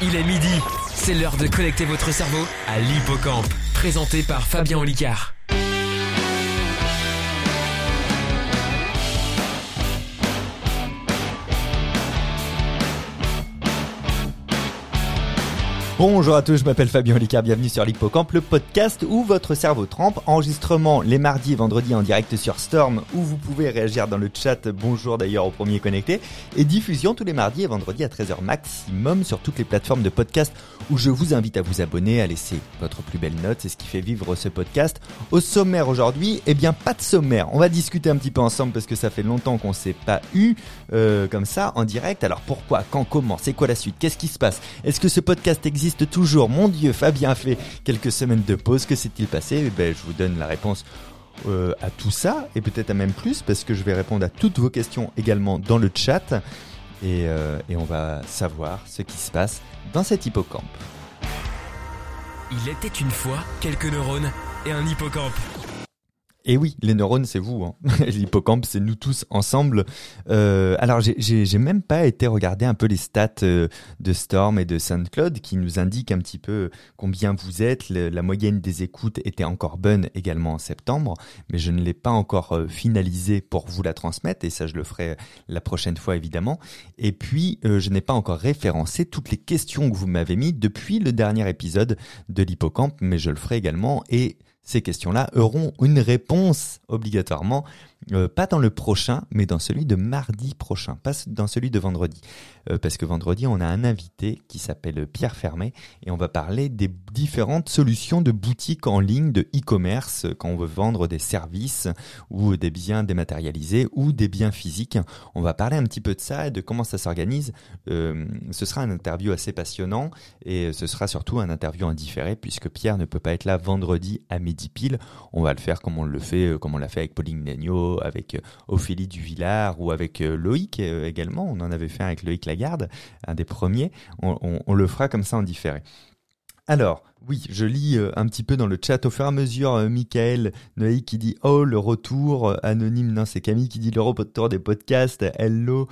Il est midi, c'est l'heure de connecter votre cerveau à l'Hippocampe, présenté par Fabien Olicard. Bonjour à tous, je m'appelle Fabien Olicard, bienvenue sur l'Hippocampe, le podcast où votre cerveau trempe. Enregistrement les mardis et vendredis en direct sur Storm, où vous pouvez réagir dans le chat, bonjour d'ailleurs au premier connecté, et diffusion tous les mardis et vendredis à 13h maximum sur toutes les plateformes de podcast, où je vous invite à vous abonner, à laisser votre plus belle note, c'est ce qui fait vivre ce podcast. Au sommaire aujourd'hui, eh bien pas de sommaire, on va discuter un petit peu ensemble parce que ça fait longtemps qu'on s'est pas eu comme ça en direct. Alors pourquoi, quand, comment, c'est quoi la suite, qu'est-ce qui se passe, est-ce que ce podcast existe toujours? Mon Dieu, Fabien a fait quelques semaines de pause, que s'est-il passé? Je vous donne la réponse à tout ça et peut-être à même plus parce que je vais répondre à toutes vos questions également dans le chat et on va savoir ce qui se passe dans cet hippocampe. Il était une fois quelques neurones et un hippocampe. Et oui, les neurones, c'est vous, hein. L'hippocampe, c'est nous tous ensemble. Alors, j'ai même pas été regarder un peu les stats de Storm et de SoundCloud qui nous indiquent un petit peu combien vous êtes. La moyenne des écoutes était encore bonne également en septembre, mais je ne l'ai pas encore finalisé pour vous la transmettre et ça, je le ferai la prochaine fois évidemment. Et puis, je n'ai pas encore référencé toutes les questions que vous m'avez mis depuis le dernier épisode de l'hippocampe, mais je le ferai également et ces questions-là auront une réponse obligatoirement, pas dans le prochain, mais dans celui de mardi prochain, pas dans celui de vendredi. Parce que vendredi, on a un invité qui s'appelle Pierre Fermé et on va parler des différentes solutions de boutiques en ligne, de e-commerce, quand on veut vendre des services ou des biens dématérialisés ou des biens physiques. On va parler un petit peu de ça et de comment ça s'organise. Ce sera un interview assez passionnant et ce sera surtout un interview en différé puisque Pierre ne peut pas être là vendredi à midi pile. On va le faire comme on le fait, comme on l'a fait avec Pauline Legnaud, avec Ophélie Duvillard ou avec Loïc également. On en avait fait un avec Loïc Lagarde, un des premiers. On le fera comme ça en différé. Alors, oui, je lis un petit peu dans le chat au fur et à mesure, Michael Noé qui dit « Oh, le retour », Anonyme, non, c'est Camille qui dit « Le retour des podcasts », Hello,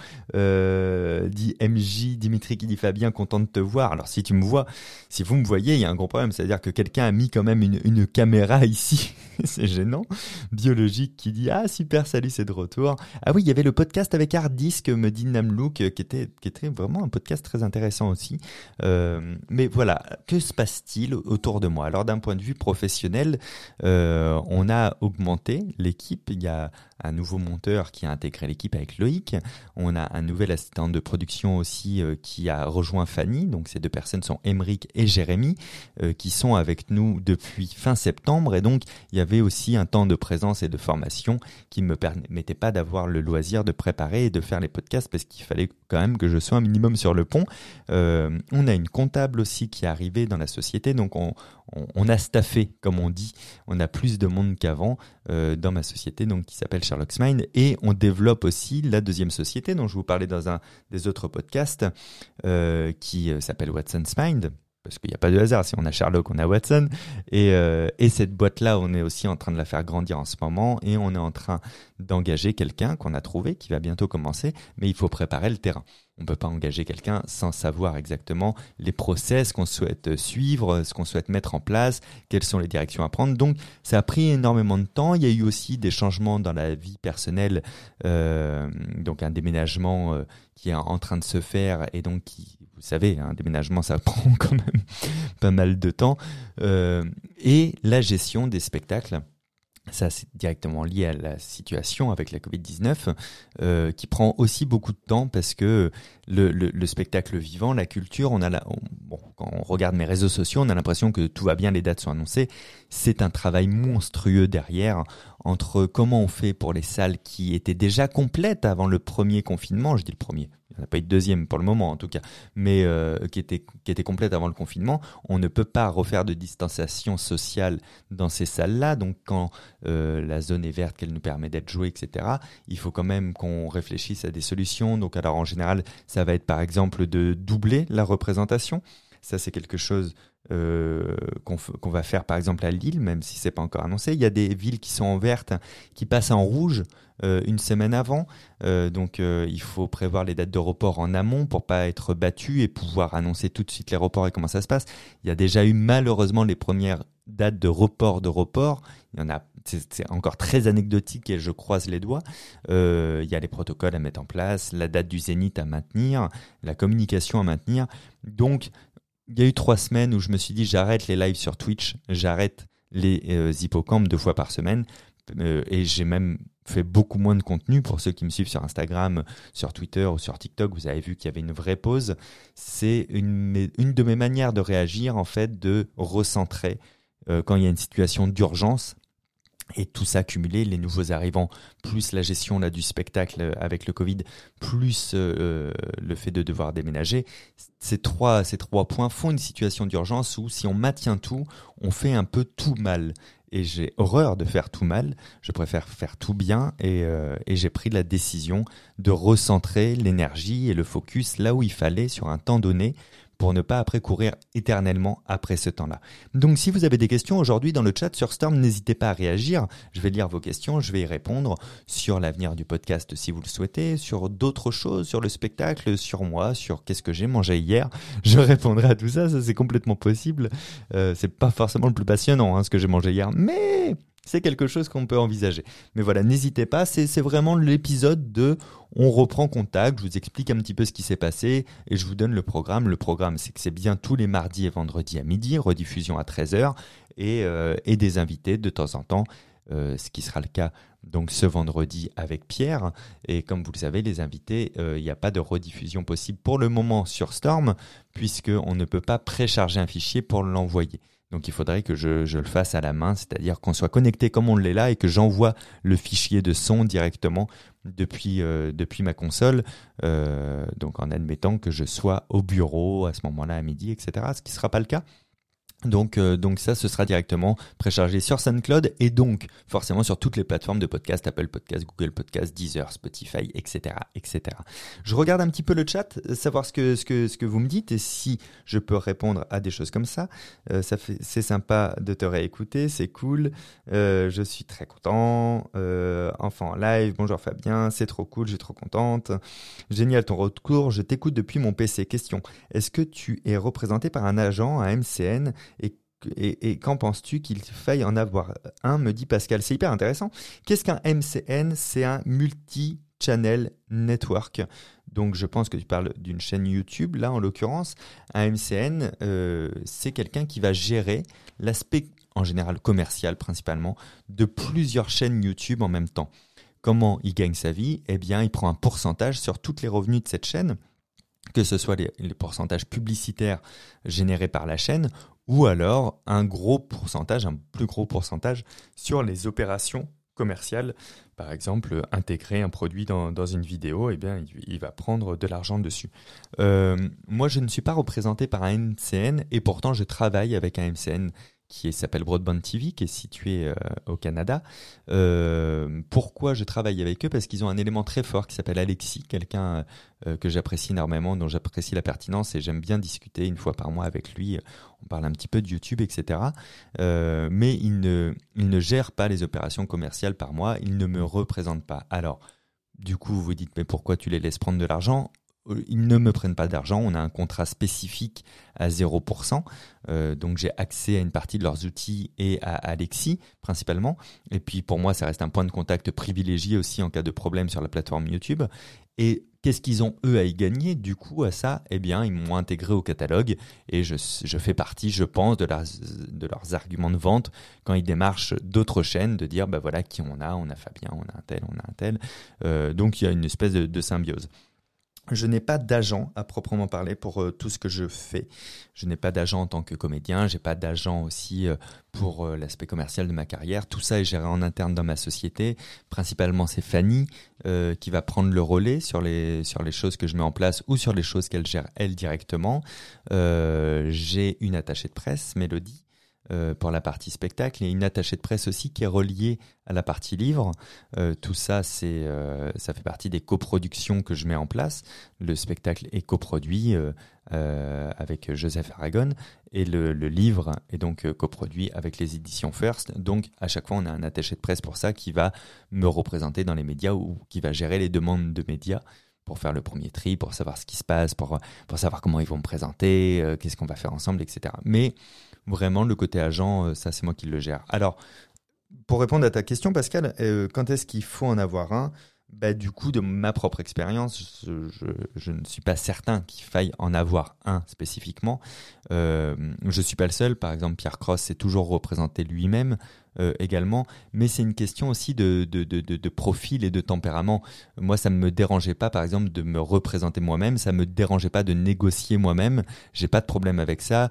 dit MJ, Dimitri qui dit « Fabien, content de te voir ». Alors, si tu me vois, si vous me voyez, il y a un gros problème, c'est-à-dire que quelqu'un a mis quand même une caméra ici, c'est gênant. Biologique qui dit « Ah, super, salut, c'est de retour ». Ah oui, il y avait le podcast avec Hardisk, me dit Namlouk, qui était vraiment un podcast très intéressant aussi. Mais voilà, que se passe-t-il autour de moi? Alors d'un point de vue professionnel, on a augmenté l'équipe. Il y a un nouveau monteur qui a intégré l'équipe avec Loïc. On a un nouvel assistant de production aussi qui a rejoint Fanny. Donc ces deux personnes sont Émeric et Jérémy qui sont avec nous depuis fin septembre. Et donc il y avait aussi un temps de présence et de formation qui ne me permettait pas d'avoir le loisir de préparer et de faire les podcasts parce qu'il fallait quand même que je sois un minimum sur le pont. On a une comptable aussi qui est arrivée dans la société. Donc on a staffé, comme on dit. On a plus de monde qu'avant dans ma société, donc qui s'appelle Sherlock's Mind. Et on développe aussi la deuxième société dont je vous parlais dans un des autres podcasts qui s'appelle Watson's Mind. Parce qu'il n'y a pas de hasard, si on a Sherlock, on a Watson. Et cette boîte-là, on est aussi en train de la faire grandir en ce moment. Et on est en train d'engager quelqu'un qu'on a trouvé, qui va bientôt commencer. Mais il faut préparer le terrain. On ne peut pas engager quelqu'un sans savoir exactement les process qu'on souhaite suivre, ce qu'on souhaite mettre en place, quelles sont les directions à prendre. Donc, ça a pris énormément de temps. Il y a eu aussi des changements dans la vie personnelle, donc un déménagement qui est en train de se faire et donc vous savez, un déménagement, ça prend quand même pas mal de temps. Et la gestion des spectacles. Ça, c'est directement lié à la situation avec la Covid-19 qui prend aussi beaucoup de temps parce que le spectacle vivant, la culture, quand on regarde mes réseaux sociaux, on a l'impression que tout va bien, les dates sont annoncées. C'est un travail monstrueux derrière entre comment on fait pour les salles qui étaient déjà complètes avant le premier confinement, je dis le premier, il n'y en a pas eu de deuxième pour le moment en tout cas, mais qui était complète avant le confinement. On ne peut pas refaire de distanciation sociale dans ces salles-là, donc quand la zone est verte, qu'elle nous permet d'être jouée, etc., il faut quand même qu'on réfléchisse à des solutions. Donc alors en général, ça va être par exemple de doubler la représentation. Ça, c'est quelque chose qu'on va faire par exemple à Lille, même si c'est pas encore annoncé. Il y a des villes qui sont en verte, qui passent en rouge une semaine avant. Donc il faut prévoir les dates de report en amont pour pas être battu et pouvoir annoncer tout de suite les reports et comment ça se passe. Il y a déjà eu malheureusement les premières dates de report. Il y en a, c'est encore très anecdotique et je croise les doigts. Il y a les protocoles à mettre en place, la date du Zénith à maintenir, la communication à maintenir. Donc il y a eu 3 semaines où je me suis dit j'arrête les lives sur Twitch, j'arrête les hippocampes 2 fois par semaine et j'ai même fait beaucoup moins de contenu. Pour ceux qui me suivent sur Instagram, sur Twitter ou sur TikTok, vous avez vu qu'il y avait une vraie pause. C'est une de mes manières de réagir, en fait, de recentrer quand il y a une situation d'urgence. Et tout ça cumulé, les nouveaux arrivants, plus la gestion là, du spectacle avec le Covid, plus le fait de devoir déménager, ces trois points font une situation d'urgence où si on maintient tout, on fait un peu tout mal. Et j'ai horreur de faire tout mal, je préfère faire tout bien et j'ai pris la décision de recentrer l'énergie et le focus là où il fallait sur un temps donné pour ne pas après courir éternellement après ce temps-là. Donc si vous avez des questions aujourd'hui dans le chat sur Storm, n'hésitez pas à réagir. Je vais lire vos questions, je vais y répondre sur l'avenir du podcast si vous le souhaitez, sur d'autres choses, sur le spectacle, sur moi, sur qu'est-ce que j'ai mangé hier. Je répondrai à tout ça, ça c'est complètement possible. C'est pas forcément le plus passionnant ce que j'ai mangé hier, mais c'est quelque chose qu'on peut envisager. Mais voilà, n'hésitez pas, c'est vraiment l'épisode de on reprend contact, je vous explique un petit peu ce qui s'est passé et je vous donne le programme. Le programme, c'est que c'est bien tous les mardis et vendredis à midi, rediffusion à 13h et des invités de temps en temps, ce qui sera le cas donc ce vendredi avec Pierre. Et comme vous le savez, les invités, il n'y a pas de rediffusion possible pour le moment sur Storm puisqu'on ne peut pas précharger un fichier pour l'envoyer. Donc il faudrait que je le fasse à la main, c'est-à-dire qu'on soit connecté comme on l'est là et que j'envoie le fichier de son directement depuis ma console, donc en admettant que je sois au bureau à ce moment-là à midi, etc., ce qui ne sera pas le cas. Donc ça, ce sera directement préchargé sur SoundCloud et donc forcément sur toutes les plateformes de podcast, Apple Podcast, Google Podcast, Deezer, Spotify, etc., etc. Je regarde un petit peu le chat, savoir ce que vous me dites et si je peux répondre à des choses comme ça. C'est sympa de te réécouter, c'est cool. Je suis très content. Enfin en live, bonjour Fabien, c'est trop cool, je suis trop contente. Génial ton retour, je t'écoute depuis mon PC. Question, est-ce que tu es représenté par un agent, un MCN et qu'en penses-tu qu'il faille en avoir un, me dit Pascal. C'est hyper intéressant. Qu'est-ce qu'un MCN? C'est un multi-channel network. Donc je pense que tu parles d'une chaîne YouTube, là en l'occurrence. Un MCN, c'est quelqu'un qui va gérer l'aspect, en général commercial principalement, de plusieurs chaînes YouTube en même temps. Comment il gagne sa vie? Eh bien, il prend un pourcentage sur tous les revenus de cette chaîne, que ce soit les pourcentages publicitaires générés par la chaîne ou alors un plus gros pourcentage sur les opérations commerciales. Par exemple, intégrer un produit dans une vidéo, eh bien, il va prendre de l'argent dessus. Moi, je ne suis pas représenté par un MCN et pourtant, je travaille avec un MCN qui s'appelle Broadband TV, qui est situé au Canada. Pourquoi je travaille avec eux? Parce qu'ils ont un élément très fort qui s'appelle Alexis, quelqu'un que j'apprécie énormément, dont j'apprécie la pertinence et j'aime bien discuter une fois par mois avec lui. On parle un petit peu de YouTube, etc. Mais il ne gère pas les opérations commerciales par moi, il ne me représente pas. Alors, du coup, vous vous dites, mais pourquoi tu les laisses prendre de l'argent? Ils ne me prennent pas d'argent, on a un contrat spécifique à 0%, donc j'ai accès à une partie de leurs outils et à Alexis principalement, et puis pour moi ça reste un point de contact privilégié aussi en cas de problème sur la plateforme YouTube. Et qu'est-ce qu'ils ont eux à y gagner du coup à ça? Eh bien ils m'ont intégré au catalogue et je fais partie, je pense, de leurs arguments de vente quand ils démarchent d'autres chaînes, de dire bah voilà qui on a Fabien, on a un tel, donc il y a une espèce de symbiose. Je n'ai pas d'agent à proprement parler pour tout ce que je fais. Je n'ai pas d'agent en tant que comédien, j'ai pas d'agent aussi pour l'aspect commercial de ma carrière. Tout ça est géré en interne dans ma société. Principalement, c'est Fanny qui va prendre le relais sur les choses que je mets en place ou sur les choses qu'elle gère elle directement. J'ai une attachée de presse, Mélodie, pour la partie spectacle et une attachée de presse aussi qui est reliée à la partie livre. Tout ça, ça fait partie des coproductions que je mets en place. Le spectacle est coproduit avec Joseph Aragon et le livre est donc coproduit avec les éditions First. Donc à chaque fois, on a un attaché de presse pour ça qui va me représenter dans les médias ou qui va gérer les demandes de médias pour faire le premier tri, pour savoir ce qui se passe, pour savoir comment ils vont me présenter, qu'est-ce qu'on va faire ensemble, etc. Mais vraiment, le côté agent, ça, c'est moi qui le gère. Alors, pour répondre à ta question, Pascal, quand est-ce qu'il faut en avoir un ? Du coup, de ma propre expérience, je ne suis pas certain qu'il faille en avoir un spécifiquement. Je suis pas le seul. Par exemple, Pierre Cross s'est toujours représenté lui-même également. Mais c'est une question aussi de profil et de tempérament. Moi, ça ne me dérangeait pas, par exemple, de me représenter moi-même. Ça me dérangeait pas de négocier moi-même. J'ai pas de problème avec ça.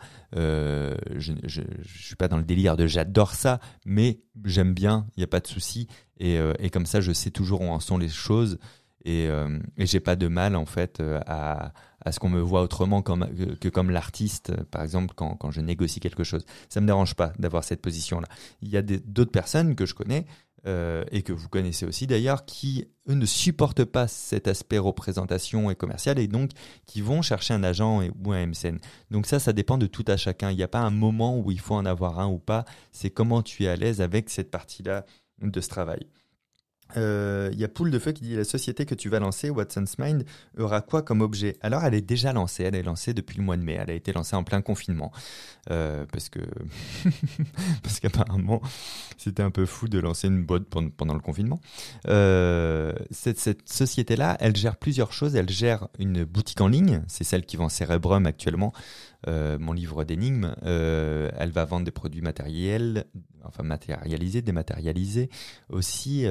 Je suis pas dans le délire de j'adore ça, mais j'aime bien. Il y a pas de souci. Et comme ça, je sais toujours où en sont les choses et j'ai pas de mal en fait à ce qu'on me voit autrement que comme l'artiste, par exemple, quand je négocie quelque chose. Ça me dérange pas d'avoir cette position-là. Il y a d'autres personnes que je connais et que vous connaissez aussi d'ailleurs qui, eux, ne supportent pas cet aspect représentation et commercial et donc qui vont chercher un agent ou un MCN. Donc ça dépend de tout à chacun. Il n'y a pas un moment où il faut en avoir un ou pas. C'est comment tu es à l'aise avec cette partie-là de ce travail. Y a Poule de Feu qui dit la société que tu vas lancer, Watson's Mind, aura quoi comme objet ? Alors elle est déjà lancée, elle est lancée depuis le mois de mai, elle a été lancée en plein confinement parce qu'apparemment c'était un peu fou de lancer une boîte pendant le confinement. Cette société-là, elle gère plusieurs choses, elle gère une boutique en ligne, c'est celle qui vend Cerebrum actuellement. Mon livre d'énigmes, elle va vendre des produits matériels, enfin matérialisés, dématérialisés. Aussi,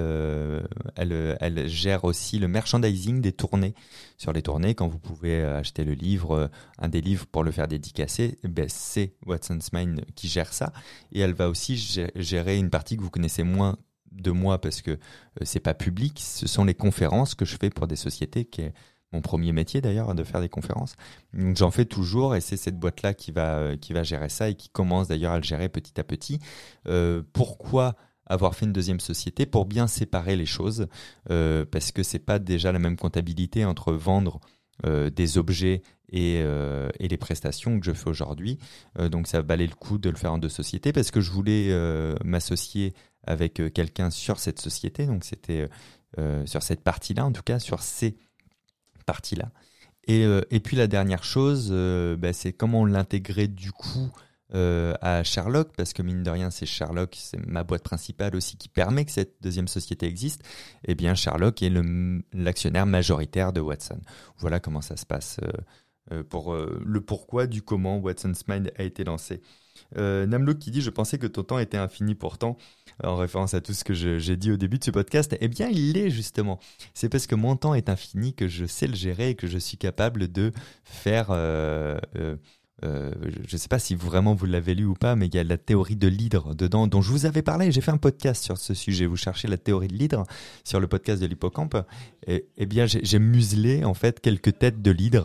elle gère aussi le merchandising des tournées. Sur les tournées, quand vous pouvez acheter le livre, un des livres pour le faire dédicacer, c'est Watson's Mind qui gère ça. Et elle va aussi gérer une partie que vous connaissez moins de moi parce que c'est pas public. Ce sont les conférences que je fais pour des sociétés qui est mon premier métier d'ailleurs, de faire des conférences. Donc j'en fais toujours et c'est cette boîte-là qui va gérer ça et qui commence d'ailleurs à le gérer petit à petit. Pourquoi avoir fait une deuxième société ? Pour bien séparer les choses, parce que c'est pas déjà la même comptabilité entre vendre des objets et les prestations que je fais aujourd'hui. Donc ça valait le coup de le faire en deux sociétés parce que je voulais m'associer avec quelqu'un sur cette société. Donc c'était sur cette partie-là, en tout cas sur ces partie-là. Et puis la dernière chose, c'est comment l'intégrer du coup à Sherlock, parce que mine de rien, c'est Sherlock, c'est ma boîte principale aussi qui permet que cette deuxième société existe. Et bien Sherlock est l'actionnaire majoritaire de Watson. Voilà comment ça se passe pour le pourquoi du comment Watson's Mind a été lancé. Namlook qui dit « Je pensais que ton temps était infini pourtant », en référence à tout ce que j'ai dit au début de ce podcast. Eh bien, il l'est justement. C'est parce que mon temps est infini que je sais le gérer et que je suis capable de faire... je ne sais pas si vraiment vous l'avez lu ou pas, mais il y a la théorie de l'hydre dedans, dont je vous avais parlé. J'ai fait un podcast sur ce sujet. Vous cherchez la théorie de l'hydre sur le podcast de l'Hippocampe. Eh bien, j'ai muselé en fait quelques têtes de l'hydre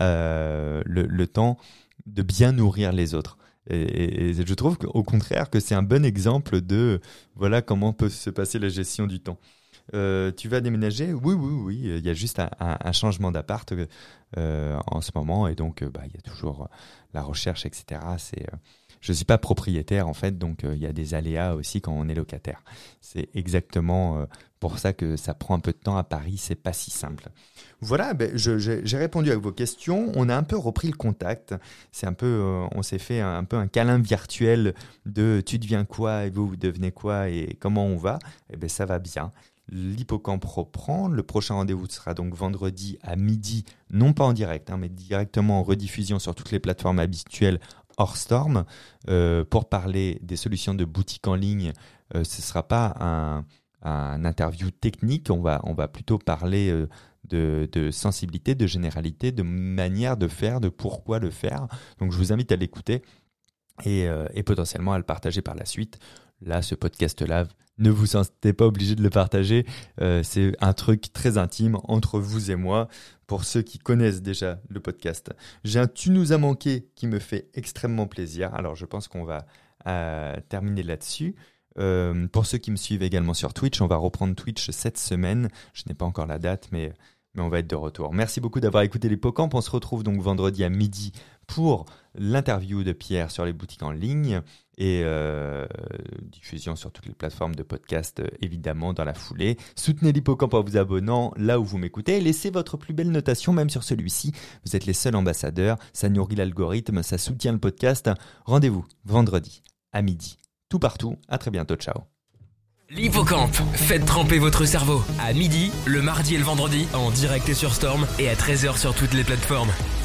le temps de bien nourrir les autres. Et je trouve qu'au contraire que c'est un bon exemple de voilà comment peut se passer la gestion du temps. Tu vas déménager ? Oui. Il y a juste un changement d'appart en ce moment et donc il y a toujours la recherche, etc. Je suis pas propriétaire en fait, donc il y a des aléas aussi quand on est locataire. C'est exactement pour ça que ça prend un peu de temps à Paris, c'est pas si simple. Voilà, j'ai répondu à vos questions. On a un peu repris le contact. C'est un peu, on s'est fait un peu un câlin virtuel de tu deviens quoi et vous devenez quoi et comment on va. Ça va bien. L'Hippocampe reprend. Le prochain rendez-vous sera donc vendredi à midi, non pas en direct, mais directement en rediffusion sur toutes les plateformes habituelles hors Storm, pour parler des solutions de boutique en ligne. Ce ne sera pas un interview technique, on va plutôt parler de sensibilité, de généralité, de manière de faire, de pourquoi le faire. Donc je vous invite à l'écouter et potentiellement à le partager par la suite. Là, ce podcast-là, ne vous sentez pas obligé de le partager. C'est un truc très intime entre vous et moi, pour ceux qui connaissent déjà le podcast. J'ai un « Tu nous as manqué » qui me fait extrêmement plaisir. Alors, je pense qu'on va terminer là-dessus. Pour ceux qui me suivent également sur Twitch, on va reprendre Twitch cette semaine. Je n'ai pas encore la date, mais on va être de retour. Merci beaucoup d'avoir écouté l'Hippocampe. On se retrouve donc vendredi à midi pour l'interview de Pierre sur les boutiques en ligne et diffusion sur toutes les plateformes de podcast évidemment dans la foulée. Soutenez l'Hippocampe en vous abonnant là où vous m'écoutez et laissez votre plus belle notation même sur celui-ci. Vous êtes les seuls ambassadeurs, ça nourrit l'algorithme, ça soutient le podcast. Rendez-vous vendredi à midi, tout partout. À très bientôt, ciao. L'Hippocampe, faites tremper votre cerveau. À midi, le mardi et le vendredi, en direct sur Storm et à 13h sur toutes les plateformes.